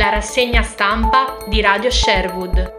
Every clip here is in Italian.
la rassegna stampa di Radio Sherwood.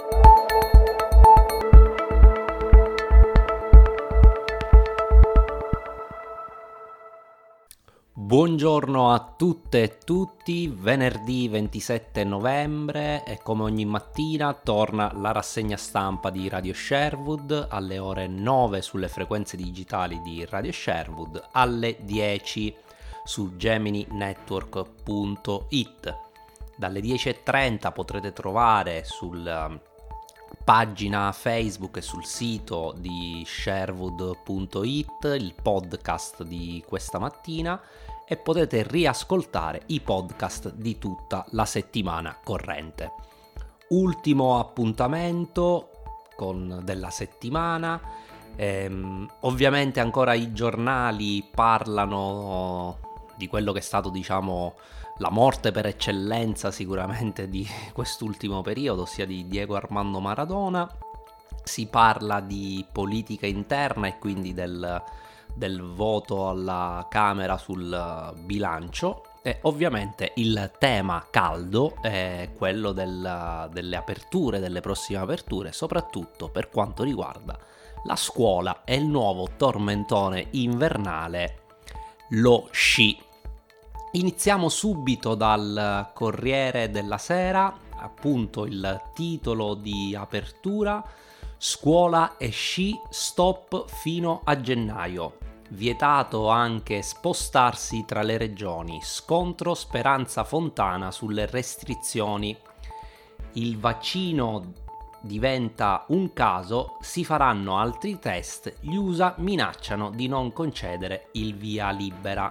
Buongiorno a tutte e tutti, venerdì 27 novembre e come ogni mattina torna la rassegna stampa di Radio Sherwood alle ore 9 sulle frequenze digitali di Radio Sherwood, alle 10 su gemininetwork.it. Dalle 10:30 potrete trovare sulla pagina Facebook e sul sito di sherwood.it il podcast di questa mattina e potete riascoltare i podcast di tutta la settimana corrente. Ultimo appuntamento della settimana, ovviamente ancora i giornali parlano di quello che è stato, la morte per eccellenza sicuramente di quest'ultimo periodo, ossia di Diego Armando Maradona. Si parla di politica interna e quindi del voto alla Camera sul bilancio e ovviamente il tema caldo è quello delle aperture, delle prossime aperture, soprattutto per quanto riguarda la scuola e il nuovo tormentone invernale, lo sci. Iniziamo subito dal Corriere della Sera, appunto il titolo di apertura: scuola e sci stop fino a gennaio, vietato anche spostarsi tra le regioni, scontro Speranza Fontana sulle restrizioni, il vaccino diventa un caso, si faranno altri test, gli USA minacciano di non concedere il via libera.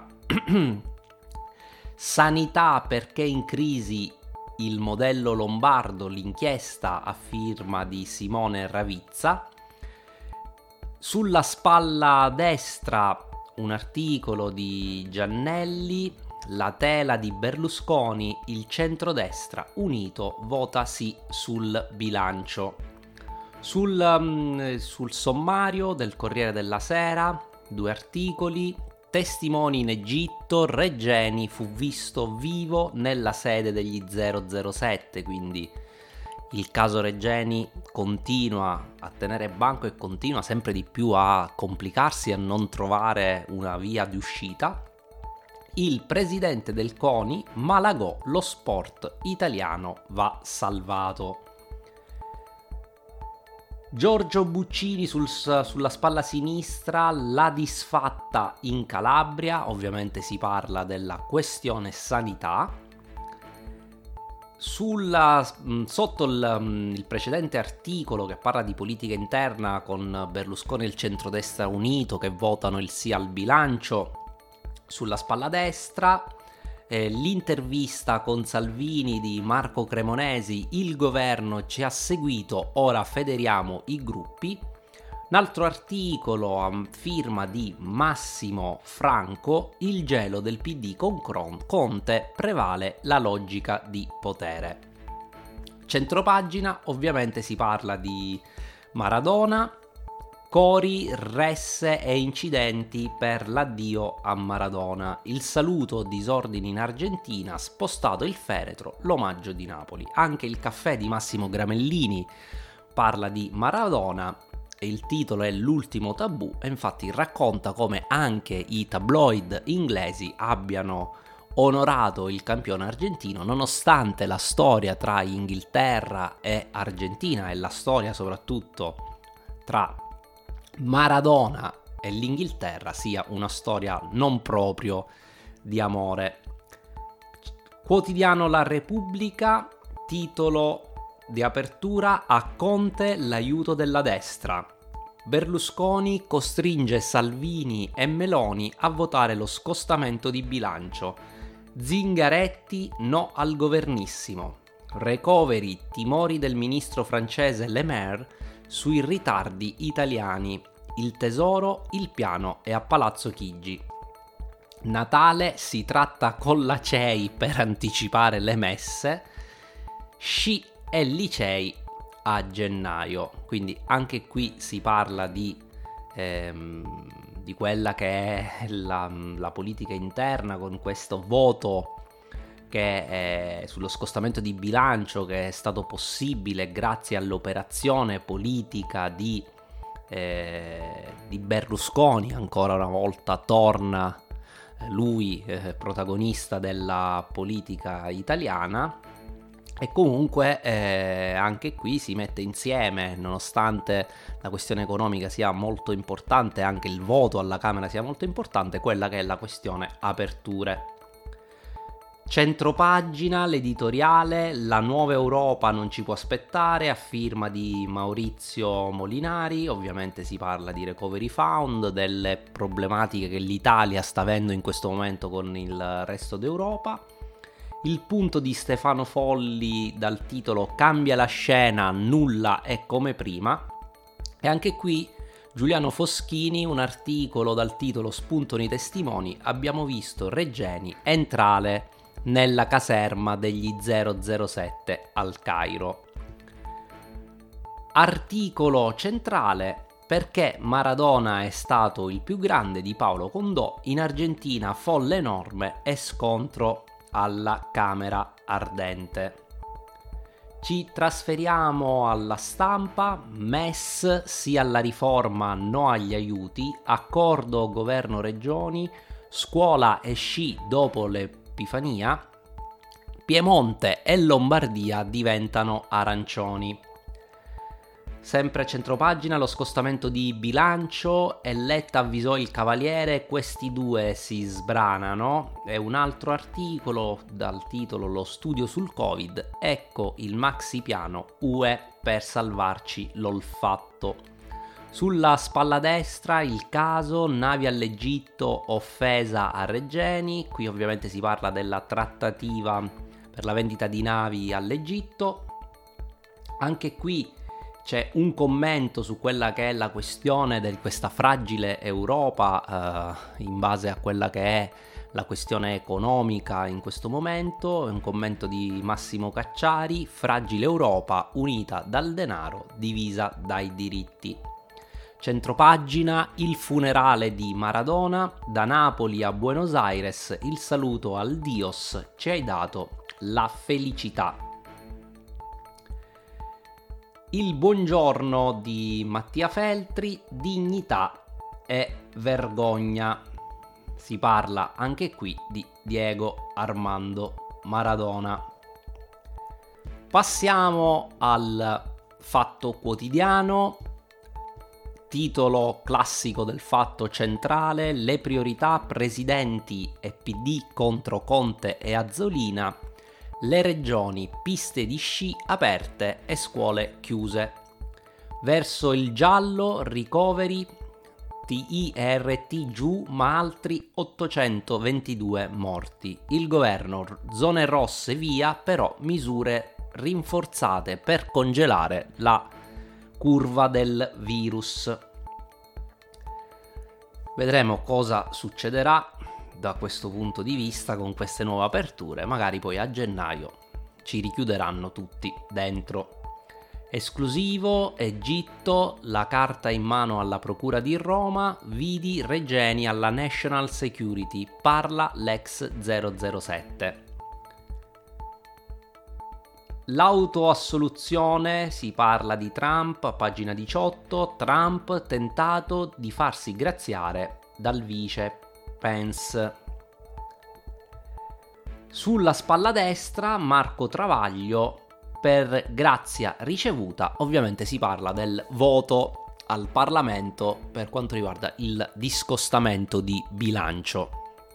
Sanità perché in crisi il modello lombardo, l'inchiesta a firma di Simone Ravizza. Sulla spalla destra un articolo di Giannelli, la tela di Berlusconi, il centrodestra unito vota sì sul bilancio. Sul sommario del Corriere della Sera, 2 articoli. Testimoni in Egitto, Regeni fu visto vivo nella sede degli 007, quindi il caso Regeni continua a tenere banco e continua sempre di più a complicarsi e a non trovare una via di uscita. Il presidente del CONI, Malagò, lo sport italiano va salvato. Giorgio Buccini sulla spalla sinistra, la disfatta in Calabria, ovviamente si parla della questione sanità. Sotto il precedente articolo che parla di politica interna con Berlusconi e il centrodestra unito che votano il sì al bilancio, sulla spalla destra l'intervista con Salvini di Marco Cremonesi, il governo ci ha seguito, ora federiamo i gruppi. Un altro articolo a firma di Massimo Franco, il gelo del PD con Conte, prevale la logica di potere. Centropagina, ovviamente si parla di Maradona, cori, resse e incidenti per l'addio a Maradona, il saluto, disordini in Argentina, spostato il feretro, l'omaggio di Napoli. Anche il caffè di Massimo Gramellini parla di Maradona e il titolo è L'ultimo tabù e infatti racconta come anche i tabloid inglesi abbiano onorato il campione argentino nonostante la storia tra Inghilterra e Argentina e la storia soprattutto tra Maradona e l'Inghilterra sia una storia non proprio di amore. Quotidiano La Repubblica, titolo di apertura: a Conte l'aiuto della destra. Berlusconi costringe Salvini e Meloni a votare lo scostamento di bilancio. Zingaretti no al governissimo. Recovery, timori del ministro francese Le Maire sui ritardi italiani. Il tesoro, il piano è a Palazzo Chigi. Natale si tratta con la CEI per anticipare le messe. Sci e licei a gennaio. Quindi anche qui si parla di quella che è la politica interna con questo voto sullo scostamento di bilancio che è stato possibile grazie all'operazione politica di Berlusconi. Ancora una volta torna lui protagonista della politica italiana, e comunque anche qui si mette insieme, nonostante la questione economica sia molto importante, anche il voto alla Camera sia molto importante, quella che è la questione aperture. Centropagina, l'editoriale, la nuova Europa non ci può aspettare, a firma di Maurizio Molinari. Ovviamente si parla di Recovery Fund, delle problematiche che l'Italia sta avendo in questo momento con il resto d'Europa. Il punto di Stefano Folli dal titolo "Cambia la scena, nulla è come prima", e anche qui Giuliano Foschini, un articolo dal titolo "Spuntano i testimoni, abbiamo visto Regeni entrare nella caserma degli 007 al Cairo". Articolo centrale: perché Maradona è stato il più grande di Paolo Condò, in Argentina folle enorme e scontro alla Camera ardente. Ci trasferiamo alla Stampa. MES sì alla riforma, no agli aiuti, accordo governo regioni, scuola e sci dopo l'Epifania, Piemonte e Lombardia diventano arancioni. Sempre centropagina, lo scostamento di bilancio, e Letta avvisò il Cavaliere, questi due si sbranano. E un altro articolo dal titolo "Lo studio sul Covid, ecco il maxi piano UE per salvarci l'olfatto". Sulla spalla destra il caso navi all'Egitto, offesa a Regeni. Qui ovviamente si parla della trattativa per la vendita di navi all'Egitto. Anche qui c'è un commento su quella che è la questione di questa fragile Europa in base a quella che è la questione economica in questo momento. È un commento di Massimo Cacciari: fragile Europa unita dal denaro, divisa dai diritti. Centropagina, il funerale di Maradona, da Napoli a Buenos Aires, il saluto al Dios, ci hai dato la felicità. Il buongiorno di Mattia Feltri, dignità e vergogna. Si parla anche qui di Diego Armando Maradona. Passiamo al Fatto Quotidiano. Titolo classico del Fatto centrale: le priorità presidenti e PD contro Conte e Azzolina. Le regioni, piste di sci aperte e scuole chiuse. Verso il giallo, ricoveri, TIRT giù, ma altri 822 morti. Il governo, zone rosse via, però misure rinforzate per congelare la curva del virus. Vedremo cosa succederà da questo punto di vista con queste nuove aperture. Magari poi a gennaio ci richiuderanno tutti dentro. Esclusivo, Egitto, la carta in mano alla procura di Roma, vidi Regeni alla National Security, parla l'ex 007. L'autoassoluzione, si parla di Trump, pagina 18, Trump tentato di farsi graziare dal vice Pence. Sulla spalla destra, Marco Travaglio, per grazia ricevuta. Ovviamente si parla del voto al Parlamento per quanto riguarda il discostamento di bilancio.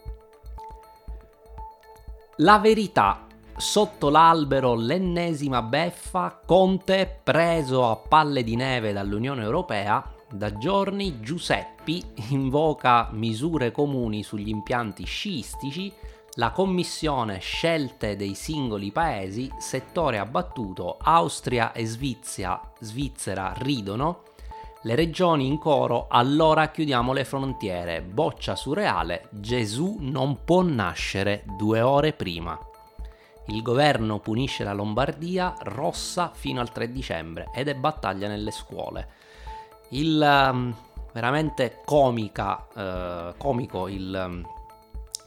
La Verità, sotto l'albero l'ennesima beffa, Conte preso a palle di neve dall'Unione Europea. Da giorni Giuseppi invoca misure comuni sugli impianti sciistici, la commissione scelte dei singoli paesi, settore abbattuto, Austria e Svizzera ridono, le regioni in coro, allora chiudiamo le frontiere, boccia surreale, Gesù non può nascere 2 ore prima. Il governo punisce la Lombardia, rossa fino al 3 dicembre ed è battaglia nelle scuole. Veramente comico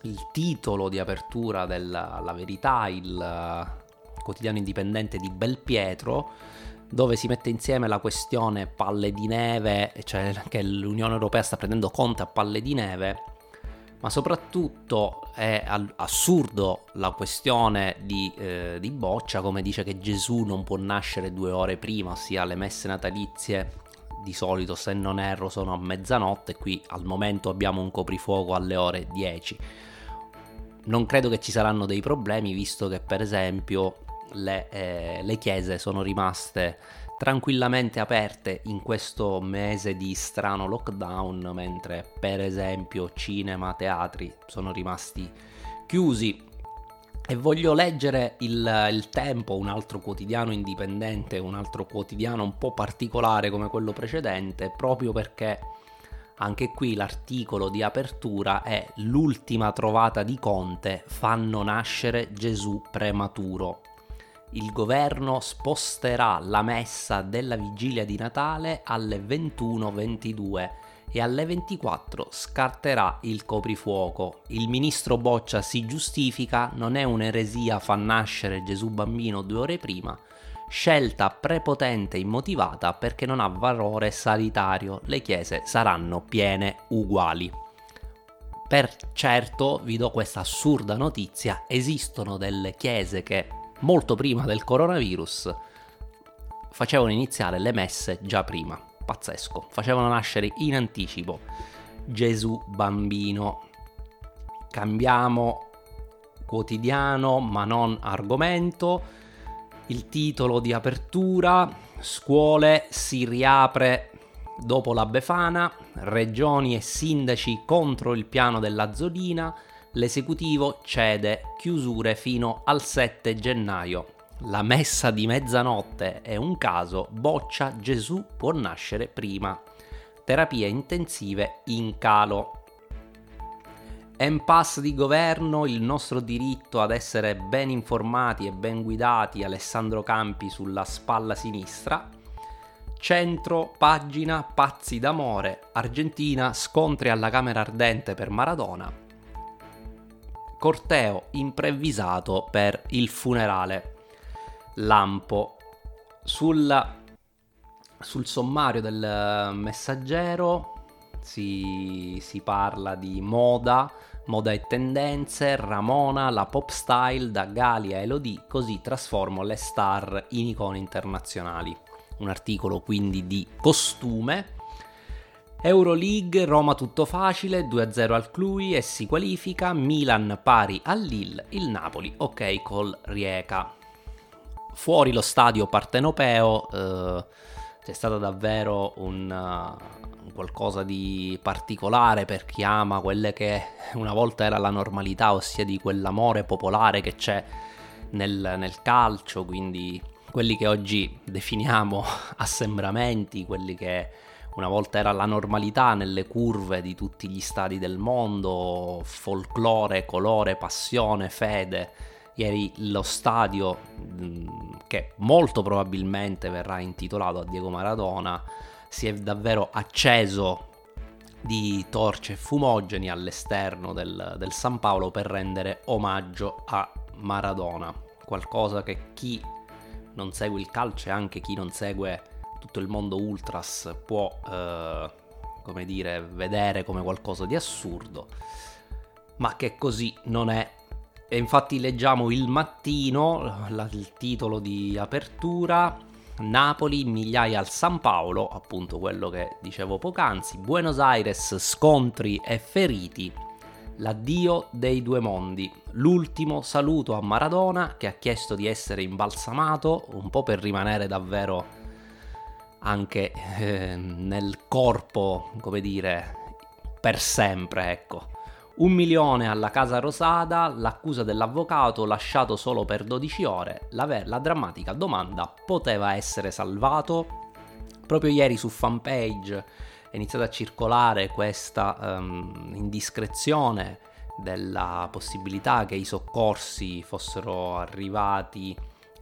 il titolo di apertura della La Verità, il quotidiano indipendente di Belpietro, dove si mette insieme la questione palle di neve, cioè che l'Unione Europea sta prendendo conto a palle di neve, ma soprattutto è assurdo la questione di Boccia, come dice che Gesù non può nascere 2 ore prima, ossia le messe natalizie di solito, se non erro, sono a mezzanotte, e qui al momento abbiamo un coprifuoco alle ore 10. Non credo che ci saranno dei problemi, visto che per esempio le chiese sono rimaste tranquillamente aperte in questo mese di strano lockdown, mentre per esempio cinema, teatri sono rimasti chiusi. E voglio leggere il Tempo, un altro quotidiano indipendente, un altro quotidiano un po' particolare come quello precedente, proprio perché anche qui l'articolo di apertura è: l'ultima trovata di Conte, fanno nascere Gesù prematuro. Il governo sposterà la messa della vigilia di Natale alle 21:22 e alle 24 scarterà il coprifuoco. Il ministro Boccia si giustifica: non è un'eresia far nascere Gesù bambino 2 ore prima, scelta prepotente e immotivata perché non ha valore sanitario, le chiese saranno piene uguali. Per certo, vi do questa assurda notizia: esistono delle chiese che molto prima del coronavirus facevano iniziare le messe già prima. Pazzesco, facevano nascere in anticipo Gesù bambino. Cambiamo quotidiano, ma non argomento. Il titolo di apertura: scuole si riapre dopo la Befana, regioni e sindaci contro il piano della Zolina, l'esecutivo cede, chiusure fino al 7 gennaio. La messa di mezzanotte è un caso, Boccia, Gesù può nascere prima. Terapie intensive in calo. Impasse di governo, il nostro diritto ad essere ben informati e ben guidati, Alessandro Campi sulla spalla sinistra. Centro, pagina, pazzi d'amore, Argentina, scontri alla Camera Ardente per Maradona. Corteo improvvisato per il funerale. Lampo. Sul sommario del Messaggero si parla di moda e tendenze, Ramona, la pop style, da Gali a Elodie, così trasformo le star in icone internazionali. Un articolo quindi di costume. Euroleague, Roma tutto facile, 2-0 al Cluj e si qualifica, Milan pari al Lille, il Napoli ok col Rijeka. Fuori lo stadio partenopeo c'è stato davvero un qualcosa di particolare per chi ama quelle che una volta era la normalità, ossia di quell'amore popolare che c'è nel calcio, quindi quelli che oggi definiamo assembramenti, quelli che una volta era la normalità nelle curve di tutti gli stadi del mondo, folklore, colore, passione, fede. Ieri lo stadio, che molto probabilmente verrà intitolato a Diego Maradona, si è davvero acceso di torce e fumogeni all'esterno del San Paolo per rendere omaggio a Maradona. Qualcosa che chi non segue il calcio e anche chi non segue tutto il mondo ultras può, come dire, vedere come qualcosa di assurdo, ma che così non è. E infatti leggiamo Il Mattino, il titolo di apertura: Napoli, migliaia al San Paolo, appunto quello che dicevo poc'anzi, Buenos Aires, scontri e feriti, l'addio dei due mondi, l'ultimo saluto a Maradona che ha chiesto di essere imbalsamato, un po' per rimanere davvero anche nel corpo, come dire, per sempre, ecco. 1 milione alla Casa Rosada, l'accusa dell'avvocato lasciato solo per 12 ore, la drammatica domanda: poteva essere salvato? Proprio ieri su fanpage è iniziata a circolare questa indiscrezione della possibilità che i soccorsi fossero arrivati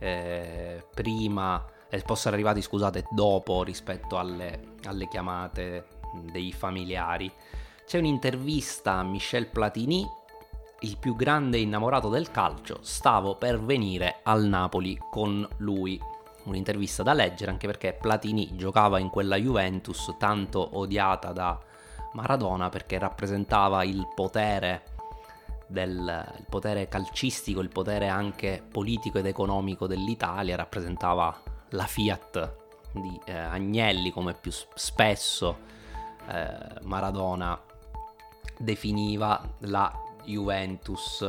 dopo rispetto alle chiamate dei familiari. C'è un'intervista a Michel Platini il più grande innamorato del calcio, stavo per venire al Napoli con lui. Un'intervista da leggere, anche perché Platini giocava in quella Juventus tanto odiata da Maradona perché rappresentava il potere il potere calcistico, il potere anche politico ed economico dell'Italia, rappresentava la Fiat di Agnelli, come più spesso Maradona definiva la Juventus.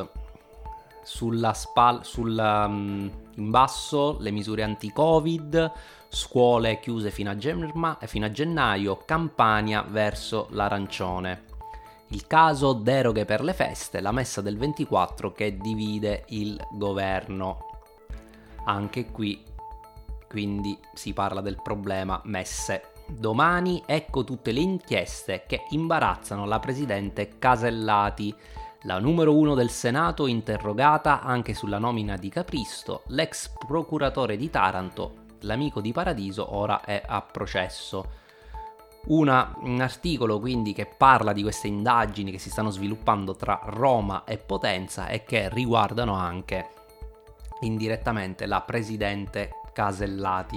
In basso le misure anti-Covid, scuole chiuse fino a gennaio, Campania verso l'arancione. Il caso deroghe per le feste, la messa del 24 che divide il governo. Anche qui quindi si parla del problema messe. Domani ecco tutte le inchieste che imbarazzano la presidente Casellati. La numero 1 del Senato interrogata anche sulla nomina di Capristo, l'ex procuratore di Taranto, l'amico di Paradiso, ora è a processo. Un articolo quindi che parla di queste indagini che si stanno sviluppando tra Roma e Potenza e che riguardano anche indirettamente la presidente Casellati.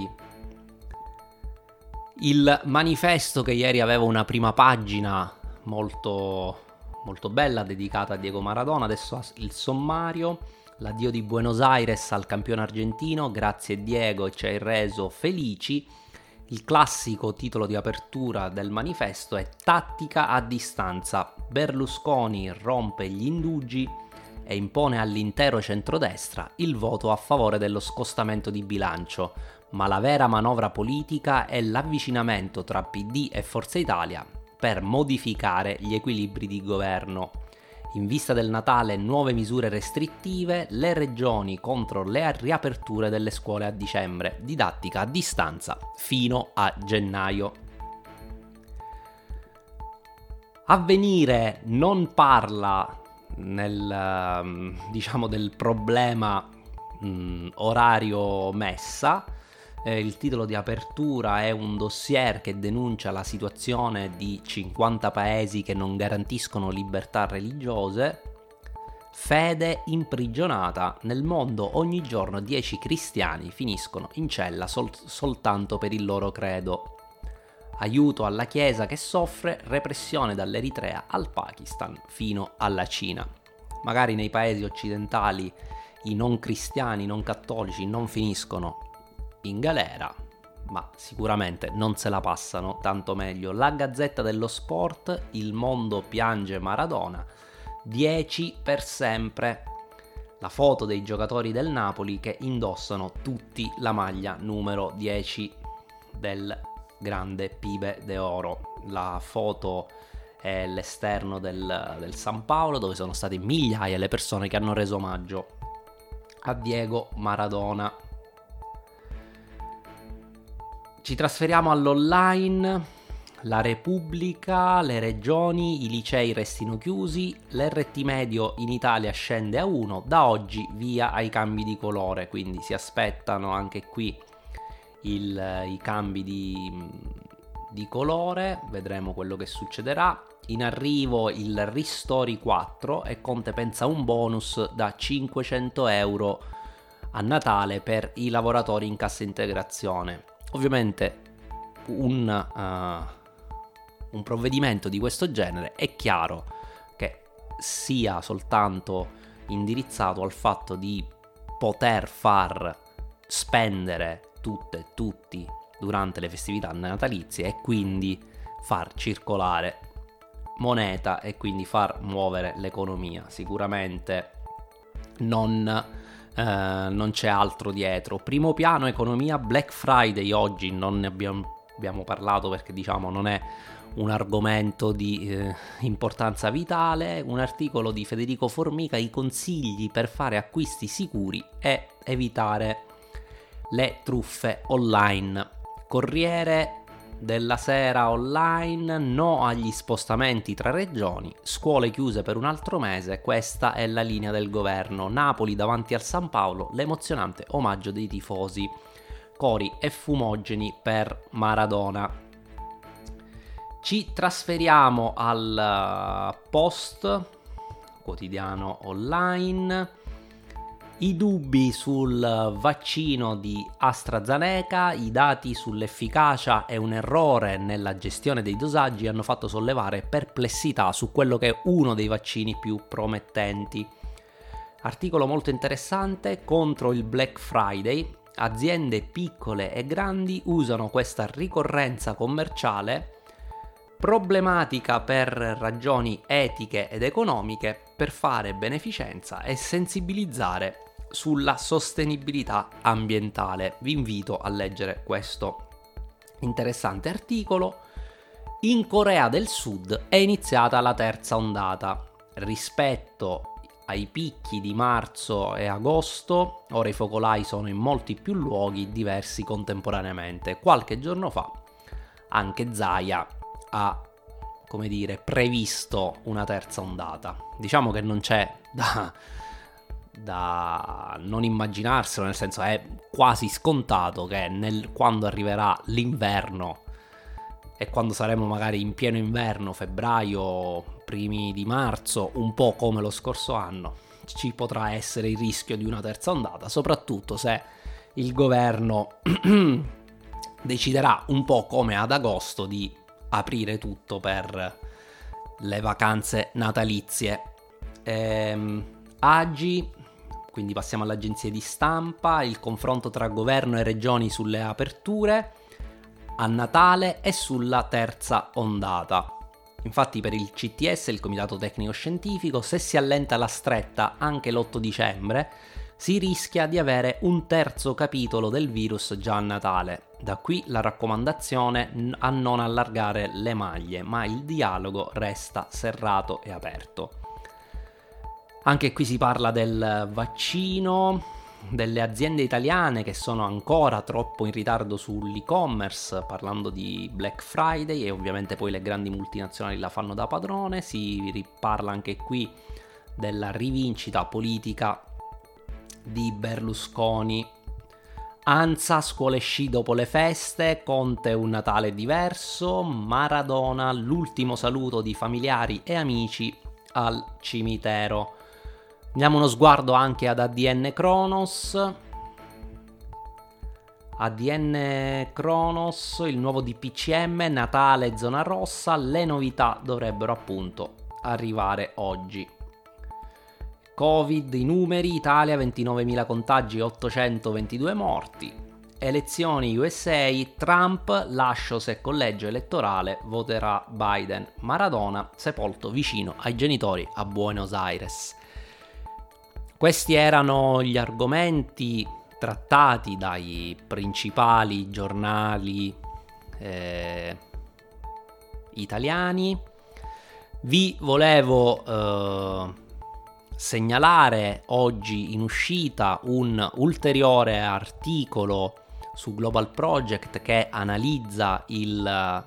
Il manifesto, che ieri aveva una prima pagina molto bella dedicata a Diego Maradona, adesso ha il sommario: l'addio di Buenos Aires al campione argentino, grazie Diego, ci hai reso felici. Il classico titolo di apertura del manifesto è tattica a distanza, Berlusconi rompe gli indugi e impone all'intero centrodestra il voto a favore dello scostamento di bilancio, ma la vera manovra politica è l'avvicinamento tra PD e Forza Italia per modificare gli equilibri di governo. In vista del Natale nuove misure restrittive, le regioni contro le riaperture delle scuole a dicembre, didattica a distanza fino a gennaio. Avvenire non parla del problema orario messa. Il titolo di apertura è un dossier che denuncia la situazione di 50 paesi che non garantiscono libertà religiose. Fede imprigionata. Nel mondo ogni giorno 10 cristiani finiscono in cella soltanto per il loro credo. Aiuto alla Chiesa che soffre, repressione dall'Eritrea al Pakistan fino alla Cina. Magari nei paesi occidentali i non cristiani, i non cattolici non finiscono in galera, ma sicuramente non se la passano tanto meglio. La Gazzetta dello Sport: il mondo piange Maradona, 10 per sempre. La foto dei giocatori del Napoli che indossano tutti la maglia numero 10 del grande Pibe de Oro. La foto è l'esterno del San Paolo, dove sono state migliaia le persone che hanno reso omaggio a Diego Maradona. Ci trasferiamo all'online. La Repubblica: le regioni, i licei restino chiusi, l'RT medio in Italia scende a 1, da oggi via ai cambi di colore, quindi si aspettano anche qui i cambi di colore, vedremo quello che succederà. In arrivo il Ristori 4 e Conte pensa a un bonus da 500 euro a Natale per i lavoratori in cassa integrazione. Ovviamente un provvedimento di questo genere è chiaro che sia soltanto indirizzato al fatto di poter far spendere tutti durante le festività natalizie e quindi far circolare moneta e quindi far muovere l'economia. Sicuramente non c'è altro dietro. Primo piano economia, Black Friday. Oggi non ne abbiamo parlato perché non è un argomento di importanza vitale. Un articolo di Federico Formica: i consigli per fare acquisti sicuri e evitare le truffe online. Corriere della Sera online: no agli spostamenti tra regioni, scuole chiuse per un altro mese, questa è la linea del governo. Napoli davanti al San Paolo, l'emozionante omaggio dei tifosi, cori e fumogeni per Maradona. Ci trasferiamo al Post, quotidiano online. I dubbi sul vaccino di AstraZeneca, i dati sull'efficacia e un errore nella gestione dei dosaggi hanno fatto sollevare perplessità su quello che è uno dei vaccini più promettenti. Articolo molto interessante: contro il Black Friday, aziende piccole e grandi usano questa ricorrenza commerciale problematica per ragioni etiche ed economiche per fare beneficenza e sensibilizzare sulla sostenibilità ambientale. Vi invito a leggere questo interessante articolo. In Corea del Sud è iniziata la terza ondata. Rispetto ai picchi di marzo e agosto, ora i focolai sono in molti più luoghi diversi contemporaneamente. Qualche giorno fa anche Zaia ha, previsto una terza ondata. Diciamo che non c'è da non immaginarselo, nel senso è quasi scontato che quando arriverà l'inverno e quando saremo magari in pieno inverno, febbraio, primi di marzo, un po' come lo scorso anno, ci potrà essere il rischio di una terza ondata, soprattutto se il governo deciderà un po' come ad agosto di aprire tutto per le vacanze natalizie. AGI, quindi passiamo alle agenzie di stampa, il confronto tra governo e regioni sulle aperture a Natale e sulla terza ondata. Infatti per il CTS, il Comitato Tecnico Scientifico, se si allenta la stretta anche l'8 dicembre, si rischia di avere un terzo capitolo del virus già a Natale. Da qui la raccomandazione a non allargare le maglie, ma il dialogo resta serrato e aperto. Anche qui si parla del vaccino, delle aziende italiane che sono ancora troppo in ritardo sull'e-commerce, parlando di Black Friday, e ovviamente poi le grandi multinazionali la fanno da padrone. Si riparla anche qui della rivincita politica di Berlusconi. ANSA, scuole sci dopo le feste, Conte un Natale diverso, Maradona, l'ultimo saluto di familiari e amici al cimitero. Diamo uno sguardo anche ad ADN Kronos. ADN Kronos, il nuovo DPCM, Natale zona rossa, le novità dovrebbero appunto arrivare oggi. Covid, i numeri: Italia 29.000 contagi e 822 morti. Elezioni USA, Trump, lascio se collegio elettorale voterà Biden. Maradona sepolto vicino ai genitori a Buenos Aires. Questi erano gli argomenti trattati dai principali giornali italiani. Vi volevo segnalare oggi in uscita un ulteriore articolo su Global Project che analizza il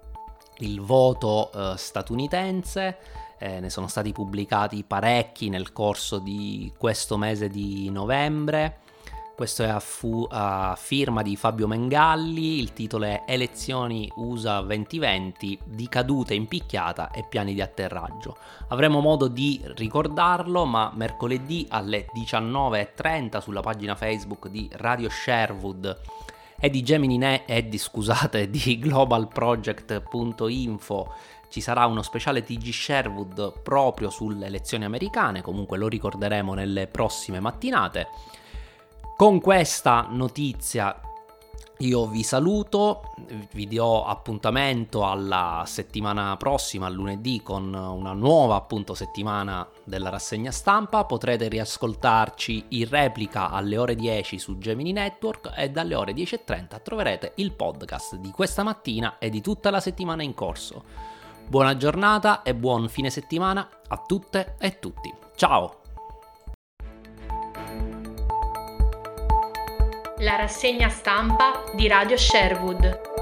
voto statunitense. Ne sono stati pubblicati parecchi nel corso di questo mese di novembre. Questo è a firma di Fabio Mengalli. Il titolo è Elezioni USA 2020, di cadute in picchiata e piani di atterraggio. Avremo modo di ricordarlo, ma mercoledì alle 19:30 sulla pagina Facebook di Radio Sherwood e di di globalproject.info ci sarà uno speciale TG Sherwood proprio sulle elezioni americane. Comunque lo ricorderemo nelle prossime mattinate. Con questa notizia io vi saluto, vi do appuntamento alla settimana prossima, a lunedì, con una nuova appunto settimana della rassegna stampa. Potrete riascoltarci in replica alle ore 10 su Gemini Network e dalle ore 10:30 troverete il podcast di questa mattina e di tutta la settimana in corso. Buona giornata e buon fine settimana a tutte e tutti. Ciao! La rassegna stampa di Radio Sherwood.